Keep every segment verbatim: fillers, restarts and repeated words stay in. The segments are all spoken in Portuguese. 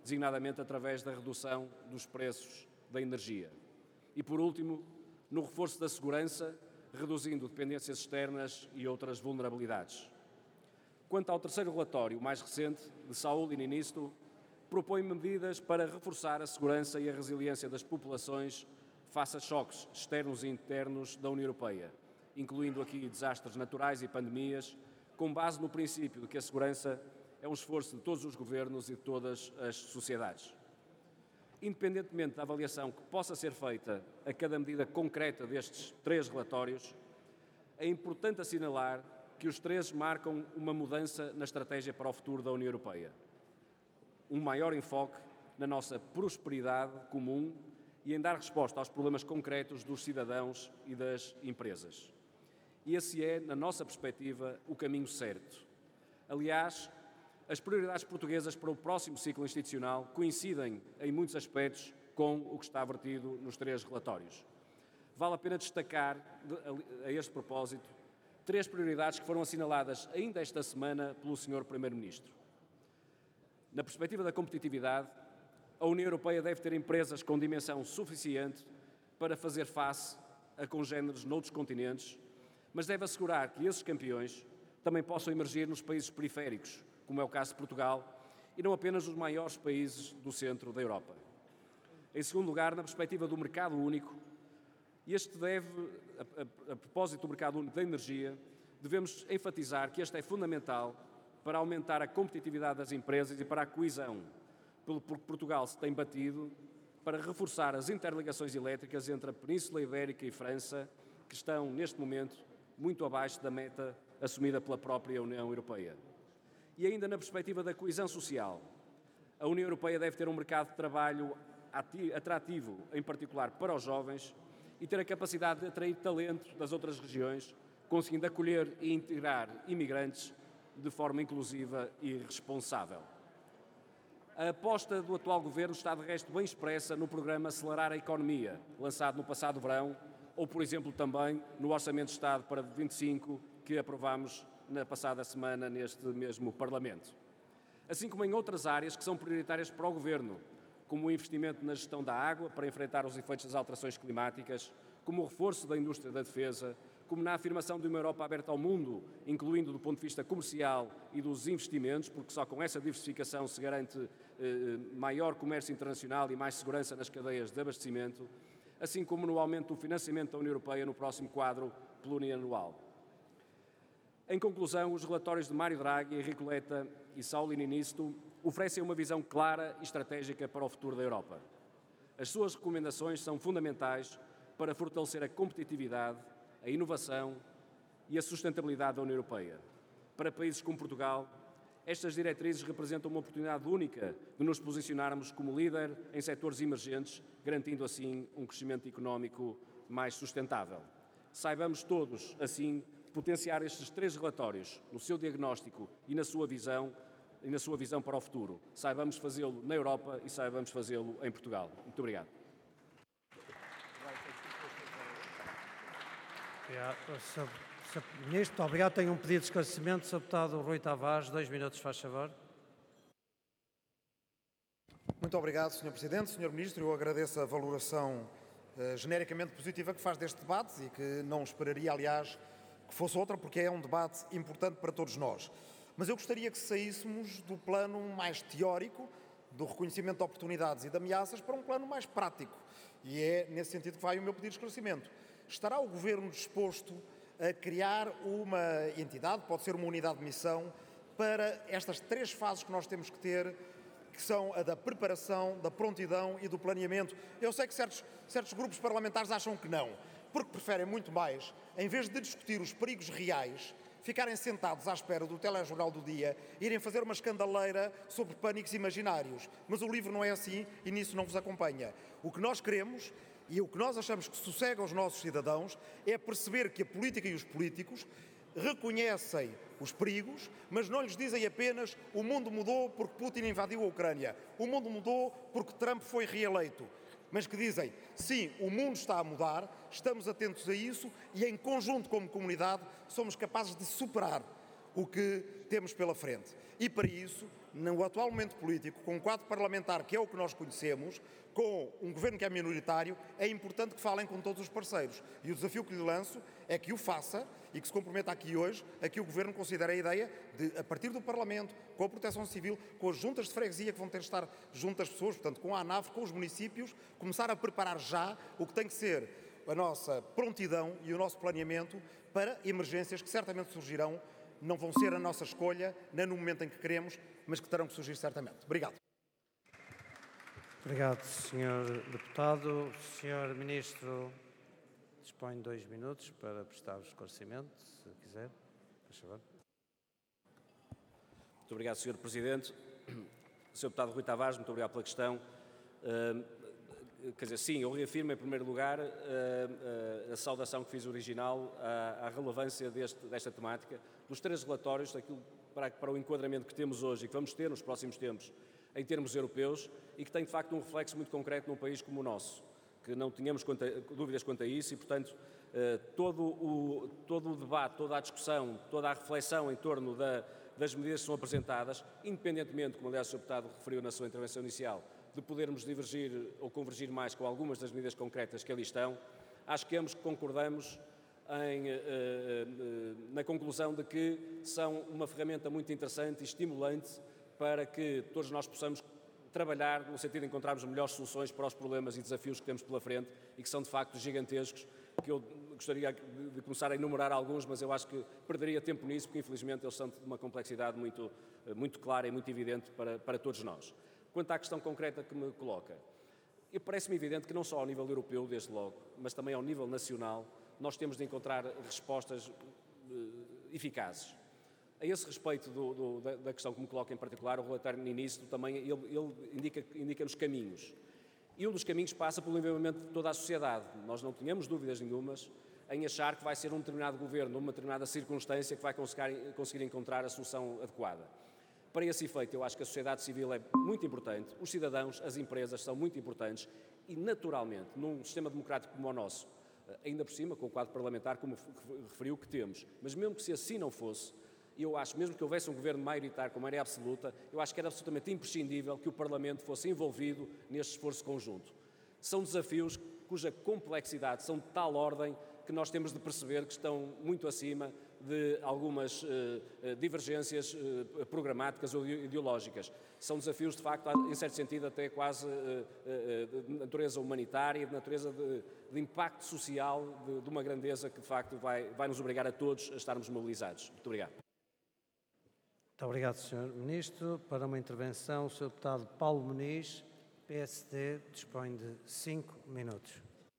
designadamente através da redução dos preços da energia. E, por último, no reforço da segurança, reduzindo dependências externas e outras vulnerabilidades. Quanto ao terceiro relatório, o mais recente, de Saúl e Niinisto, propõe medidas para reforçar a segurança e a resiliência das populações face a choques externos e internos da União Europeia, incluindo aqui desastres naturais e pandemias, com base no princípio de que a segurança é um esforço de todos os governos e de todas as sociedades. Independentemente da avaliação que possa ser feita a cada medida concreta destes três relatórios, é importante assinalar que os três marcam uma mudança na estratégia para o futuro da União Europeia. Um maior enfoque na nossa prosperidade comum e em dar resposta aos problemas concretos dos cidadãos e das empresas. E esse é, na nossa perspectiva, o caminho certo. Aliás, as prioridades portuguesas para o próximo ciclo institucional coincidem, em muitos aspectos, com o que está vertido nos três relatórios. Vale a pena destacar, a este propósito, três prioridades que foram assinaladas ainda esta semana pelo senhor Primeiro-Ministro. Na perspectiva da competitividade, a União Europeia deve ter empresas com dimensão suficiente para fazer face a congêneres noutros continentes, mas deve assegurar que esses campeões também possam emergir nos países periféricos, como é o caso de Portugal, e não apenas nos maiores países do centro da Europa. Em segundo lugar, na perspectiva do mercado único, este deve, a, a, a propósito do mercado único da energia, devemos enfatizar que este é fundamental para aumentar a competitividade das empresas e para a coesão, pelo que Portugal se tem batido para reforçar as interligações elétricas entre a Península Ibérica e França, que estão, neste momento, muito abaixo da meta assumida pela própria União Europeia. E ainda na perspectiva da coesão social, a União Europeia deve ter um mercado de trabalho atrativo, em particular para os jovens, e ter a capacidade de atrair talento das outras regiões, conseguindo acolher e integrar imigrantes de forma inclusiva e responsável. A aposta do atual Governo está, de resto, bem expressa no programa Acelerar a Economia, lançado no passado verão, ou, por exemplo, também no Orçamento de Estado para vinte e cinco, que aprovámos na passada semana neste mesmo Parlamento. Assim como em outras áreas que são prioritárias para o Governo, como o investimento na gestão da água para enfrentar os efeitos das alterações climáticas, como o reforço da indústria da defesa, como na afirmação de uma Europa aberta ao mundo, incluindo do ponto de vista comercial e dos investimentos, porque só com essa diversificação se garante eh, maior comércio internacional e mais segurança nas cadeias de abastecimento, assim como no aumento do financiamento da União Europeia no próximo quadro plurianual. Em conclusão, os relatórios de Mário Draghi, Enrique Letta e Saúl e Niinisto oferecem uma visão clara e estratégica para o futuro da Europa. As suas recomendações são fundamentais para fortalecer a competitividade, a inovação e a sustentabilidade da União Europeia. Para países como Portugal, estas diretrizes representam uma oportunidade única de nos posicionarmos como líder em setores emergentes, garantindo assim um crescimento económico mais sustentável. Saibamos todos, assim, potenciar estes três relatórios no seu diagnóstico e na sua visão, e na sua visão para o futuro. Saibamos fazê-lo na Europa e saibamos fazê-lo em Portugal. Muito obrigado. Obrigado, senhor Ministro. Muito obrigado. Tenho um pedido de esclarecimento. senhor Deputado Rui Tavares, dois minutos, faz favor. Muito obrigado, senhor Presidente. senhor Ministro, eu agradeço a valoração uh, genericamente positiva que faz deste debate e que não esperaria, aliás, que fosse outra, porque é um debate importante para todos nós. Mas eu gostaria que saíssemos do plano mais teórico, do reconhecimento de oportunidades e de ameaças, para um plano mais prático. E é nesse sentido que vai o meu pedido de esclarecimento. Estará o Governo disposto a criar uma entidade, pode ser uma unidade de missão, para estas três fases que nós temos que ter, que são a da preparação, da prontidão e do planeamento? Eu sei que certos, certos grupos parlamentares acham que não, porque preferem muito mais, em vez de discutir os perigos reais, ficarem sentados à espera do telejornal do dia, irem fazer uma escandaleira sobre pânicos imaginários. Mas o livro não é assim e nisso não vos acompanha. O que nós queremos e o que nós achamos que sossega aos nossos cidadãos é perceber que a política e os políticos reconhecem os perigos, mas não lhes dizem apenas o mundo mudou porque Putin invadiu a Ucrânia, o mundo mudou porque Trump foi reeleito, mas que dizem, sim, o mundo está a mudar, estamos atentos a isso e em conjunto como comunidade somos capazes de superar o que temos pela frente. E para isso no atual momento político, com um quadro parlamentar que é o que nós conhecemos, com um governo que é minoritário, é importante que falem com todos os parceiros. E o desafio que lhe lanço é que o faça e que se comprometa aqui hoje a que o governo considere a ideia de, a partir do Parlamento, com a Proteção Civil, com as juntas de freguesia que vão ter de estar junto às pessoas, portanto, com a ANAF, com os municípios, começar a preparar já o que tem que ser a nossa prontidão e o nosso planeamento para emergências que certamente surgirão, não vão ser a nossa escolha, nem no momento em que queremos, mas que terão que surgir certamente. Obrigado. Obrigado, senhor Deputado. senhor Ministro dispõe de dois minutos para prestar o esclarecimento, se quiser. Por favor. Muito obrigado, senhor Presidente. senhor Deputado Rui Tavares, muito obrigado pela questão. Uh, quer dizer, sim, eu reafirmo em primeiro lugar uh, uh, a saudação que fiz original à, à relevância deste, desta temática, dos três relatórios, daquilo para, para o enquadramento que temos hoje e que vamos ter nos próximos tempos em termos europeus e que tem de facto um reflexo muito concreto num país como o nosso, que não tínhamos quanto a, dúvidas quanto a isso e, portanto, uh, todo, o, todo o debate, toda a discussão, toda a reflexão em torno da, das medidas que são apresentadas, independentemente, como aliás o senhor Deputado referiu na sua intervenção inicial, de podermos divergir ou convergir mais com algumas das medidas concretas que ali estão, acho que ambos concordamos em, uh, uh, na conclusão de que são uma ferramenta muito interessante e estimulante para que todos nós possamos trabalhar no sentido de encontrarmos melhores soluções para os problemas e desafios que temos pela frente e que são de facto gigantescos, que eu gostaria de começar a enumerar alguns, mas eu acho que perderia tempo nisso, porque infelizmente eles são de uma complexidade muito, muito clara e muito evidente para, para todos nós. Quanto à questão concreta que me coloca, parece-me evidente que não só ao nível europeu, desde logo, mas também ao nível nacional, nós temos de encontrar respostas uh, eficazes. A esse respeito do, do, da, da questão que me coloca em particular, o relatório no início também ele, ele indica, indica-nos caminhos. E um dos caminhos passa pelo envolvimento de toda a sociedade. Nós não tínhamos dúvidas nenhumas em achar que vai ser um determinado governo, numa determinada circunstância, que vai conseguir, conseguir encontrar a solução adequada. Para esse efeito, eu acho que a sociedade civil é muito importante, os cidadãos, as empresas são muito importantes e, naturalmente, num sistema democrático como o nosso, ainda por cima, com o quadro parlamentar, como referiu, que temos, mas mesmo que se assim não fosse, eu acho, mesmo que houvesse um governo maioritário com maioria absoluta, eu acho que era absolutamente imprescindível que o Parlamento fosse envolvido neste esforço conjunto. São desafios cuja complexidade são de tal ordem que nós temos de perceber que estão muito acima de algumas uh, divergências uh, programáticas ou ideológicas. São desafios, de facto, em certo sentido, até quase uh, uh, de natureza humanitária, de natureza de, de impacto social, de, de uma grandeza que, de facto, vai, vai nos obrigar a todos a estarmos mobilizados. Muito obrigado. Muito obrigado, senhor Ministro. Para uma intervenção, o senhor Deputado Paulo Muniz, P S D, dispõe de cinco minutos.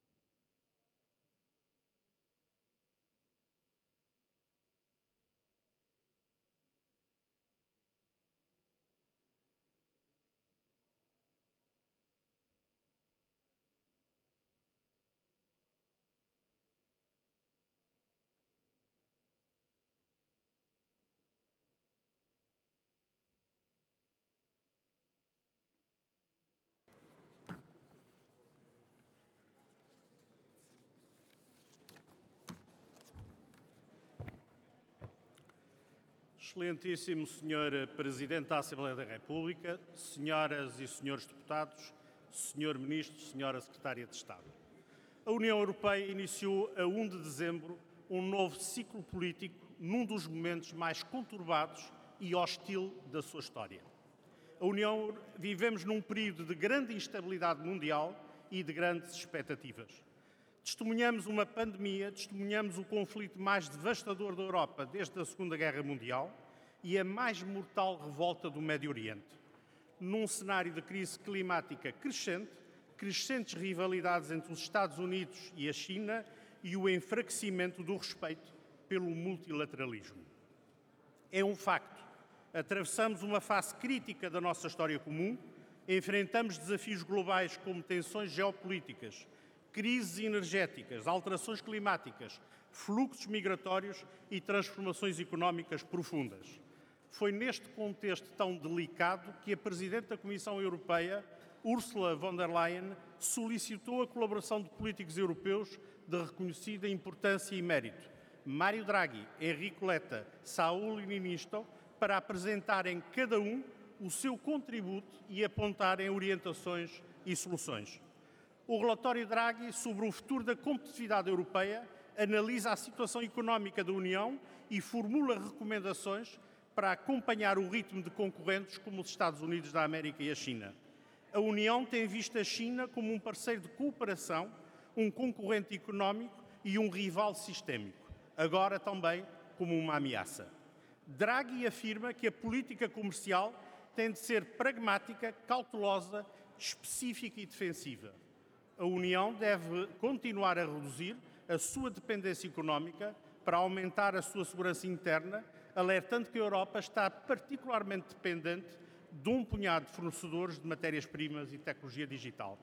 Excelentíssimo senhor Presidente da Assembleia da República, senhoras e senhores deputados, senhor Ministro, senhora Secretária de Estado. A União Europeia iniciou a primeiro de dezembro um novo ciclo político num dos momentos mais conturbados e hostil da sua história. A União vivemos num período de grande instabilidade mundial e de grandes expectativas. Testemunhamos uma pandemia, testemunhamos o conflito mais devastador da Europa desde a Segunda Guerra Mundial e a mais mortal revolta do Médio Oriente. Num cenário de crise climática crescente, crescentes rivalidades entre os Estados Unidos e a China e o enfraquecimento do respeito pelo multilateralismo. É um facto. Atravessamos uma fase crítica da nossa história comum, enfrentamos desafios globais como tensões geopolíticas, crises energéticas, alterações climáticas, fluxos migratórios e transformações económicas profundas. Foi neste contexto tão delicado que a Presidente da Comissão Europeia, Ursula von der Leyen, solicitou a colaboração de políticos europeus de reconhecida importância e mérito, Mário Draghi, Enrico Letta, Saúl Niinistö, para apresentarem cada um o seu contributo e apontarem orientações e soluções. O relatório Draghi sobre o futuro da competitividade europeia analisa a situação económica da União e formula recomendações para acompanhar o ritmo de concorrentes como os Estados Unidos da América e a China. A União tem visto a China como um parceiro de cooperação, um concorrente económico e um rival sistémico, agora também como uma ameaça. Draghi afirma que a política comercial tem de ser pragmática, cautelosa, específica e defensiva. A União deve continuar a reduzir a sua dependência económica para aumentar a sua segurança interna, alertando que a Europa está particularmente dependente de um punhado de fornecedores de matérias-primas e tecnologia digital.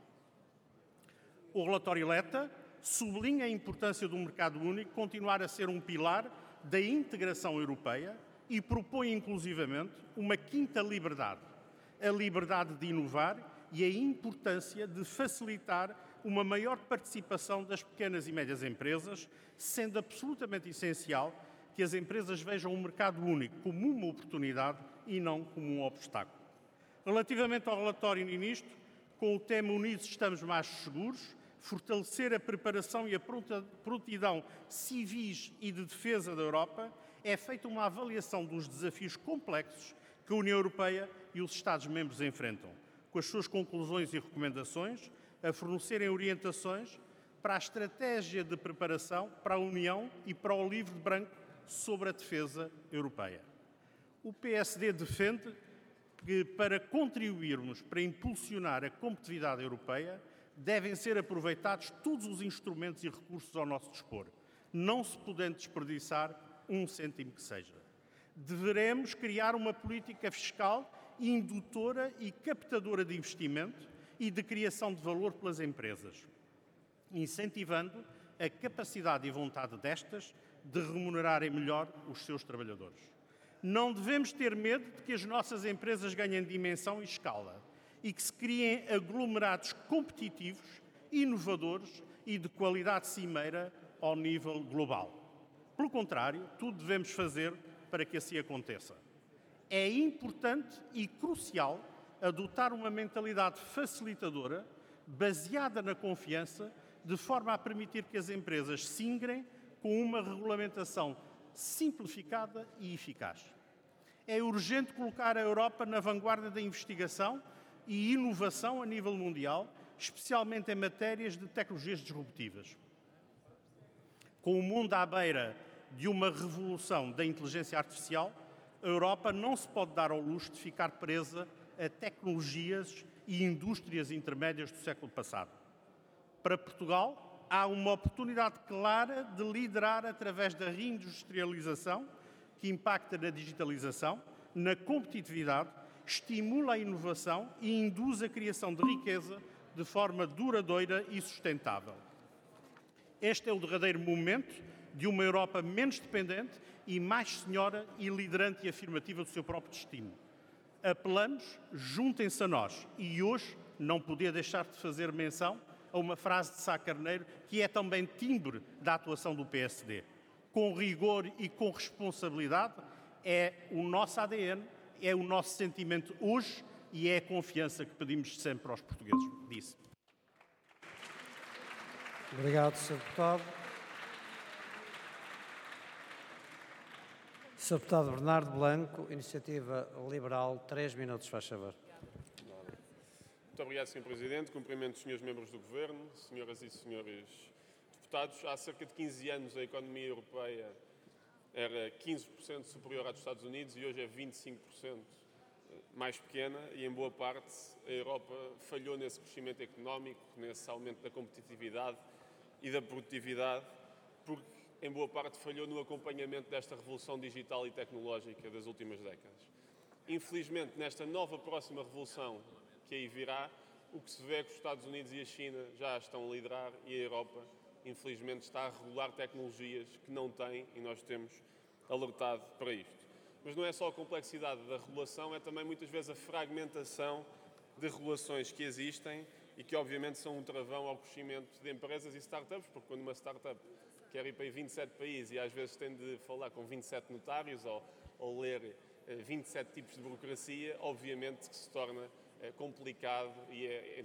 O relatório Letta sublinha a importância do mercado único continuar a ser um pilar da integração europeia e propõe inclusivamente uma quinta liberdade, a liberdade de inovar e a importância de facilitar uma maior participação das pequenas e médias empresas, sendo absolutamente essencial que as empresas vejam o mercado único como uma oportunidade e não como um obstáculo. Relativamente ao relatório Ministro, com o tema Unidos estamos mais seguros, fortalecer a preparação e a prontidão civis e de defesa da Europa, é feita uma avaliação dos desafios complexos que a União Europeia e os Estados-membros enfrentam, com as suas conclusões e recomendações, a fornecerem orientações para a estratégia de preparação para a União e para o livro branco sobre a defesa europeia. O P S D defende que, para contribuirmos para impulsionar a competitividade europeia, devem ser aproveitados todos os instrumentos e recursos ao nosso dispor, não se podendo desperdiçar um cêntimo que seja. Deveremos criar uma política fiscal indutora e captadora de investimento e de criação de valor pelas empresas, incentivando a capacidade e vontade destas de remunerarem melhor os seus trabalhadores. Não devemos ter medo de que as nossas empresas ganhem dimensão e escala e que se criem aglomerados competitivos, inovadores e de qualidade cimeira ao nível global. Pelo contrário, tudo devemos fazer para que assim aconteça. É importante e crucial adotar uma mentalidade facilitadora, baseada na confiança, de forma a permitir que as empresas se ingrem com uma regulamentação simplificada e eficaz. É urgente colocar a Europa na vanguarda da investigação e inovação a nível mundial, especialmente em matérias de tecnologias disruptivas. Com o mundo à beira de uma revolução da inteligência artificial, a Europa não se pode dar ao luxo de ficar presa a tecnologias e indústrias intermédias do século passado. Para Portugal, há uma oportunidade clara de liderar através da reindustrialização, que impacta na digitalização, na competitividade, estimula a inovação e induz a criação de riqueza de forma duradoura e sustentável. Este é o derradeiro momento de uma Europa menos dependente e mais senhora e liderante e afirmativa do seu próprio destino. Apelamos, juntem-se a nós. E hoje não podia deixar de fazer menção a uma frase de Sá Carneiro que é também timbre da atuação do P S D. Com rigor e com responsabilidade é o nosso A D N, é o nosso sentimento hoje e é a confiança que pedimos sempre aos portugueses. Disse. Obrigado, senhor Deputado. senhor Deputado Bernardo Blanco, Iniciativa Liberal, três minutos, faz favor. Muito obrigado, senhor Presidente. Cumprimento os senhores membros do Governo, senhoras e senhores deputados. Há cerca de quinze anos a economia europeia era quinze por cento superior à dos Estados Unidos e hoje é vinte e cinco por cento mais pequena e, em boa parte, a Europa falhou nesse crescimento económico, nesse aumento da competitividade e da produtividade, porque, em boa parte, falhou no acompanhamento desta revolução digital e tecnológica das últimas décadas. Infelizmente, nesta nova próxima revolução que aí virá, o que se vê é que os Estados Unidos e a China já estão a liderar e a Europa, infelizmente, está a regular tecnologias que não têm e nós temos alertado para isto. Mas não é só a complexidade da regulação, é também muitas vezes a fragmentação de regulações que existem e que obviamente são um travão ao crescimento de empresas e startups, porque quando uma startup quer ir para vinte e sete países e às vezes tem de falar com vinte e sete notários ou, ou ler vinte e sete tipos de burocracia, obviamente que se torna complicado e é